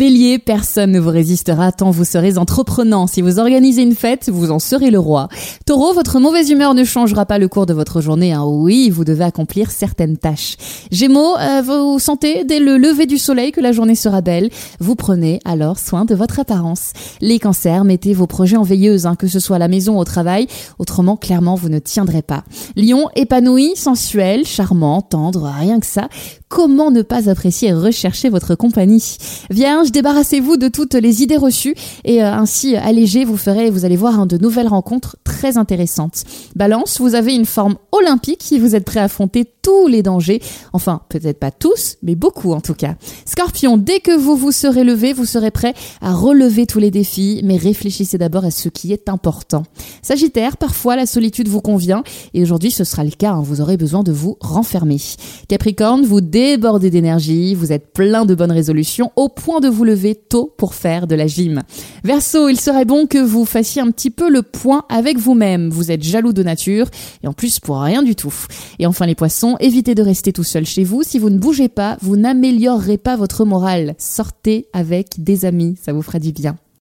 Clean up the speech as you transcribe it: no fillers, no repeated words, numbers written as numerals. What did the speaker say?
Bélier, personne ne vous résistera tant vous serez entreprenant. Si vous organisez une fête, vous en serez le roi. Taureau, votre mauvaise humeur ne changera pas le cours de votre journée. Oui, vous devez accomplir certaines tâches. Gémeaux, vous sentez dès le lever du soleil que la journée sera belle. Vous prenez alors soin de votre apparence. Les cancers, mettez vos projets en veilleuse, que ce soit à la maison ou au travail. Autrement, clairement, vous ne tiendrez pas. Lion, épanoui, sensuel, charmant, tendre, rien que ça. Comment ne pas apprécier et rechercher votre compagnie? Vierge, débarrassez-vous de toutes les idées reçues et ainsi allégé, vous allez voir de nouvelles rencontres très intéressantes. Balance, vous avez une forme olympique et vous êtes prêt à affronter tous les dangers. Enfin, peut-être pas tous, mais beaucoup en tout cas. Scorpion, dès que vous vous serez levé, vous serez prêt à relever tous les défis, mais réfléchissez d'abord à ce qui est important. Sagittaire, parfois la solitude vous convient et aujourd'hui ce sera le cas, vous aurez besoin de vous renfermer. Capricorne, vous débordez d'énergie, vous êtes plein de bonnes résolutions au point de vous lever tôt pour faire de la gym. Verseau, il serait bon que vous fassiez un petit peu le point avec vous-même. Vous êtes jaloux de nature et en plus pour rien du tout. Et enfin les poissons, évitez de rester tout seul chez vous. Si vous ne bougez pas, vous n'améliorerez pas votre morale. Sortez avec des amis, ça vous fera du bien.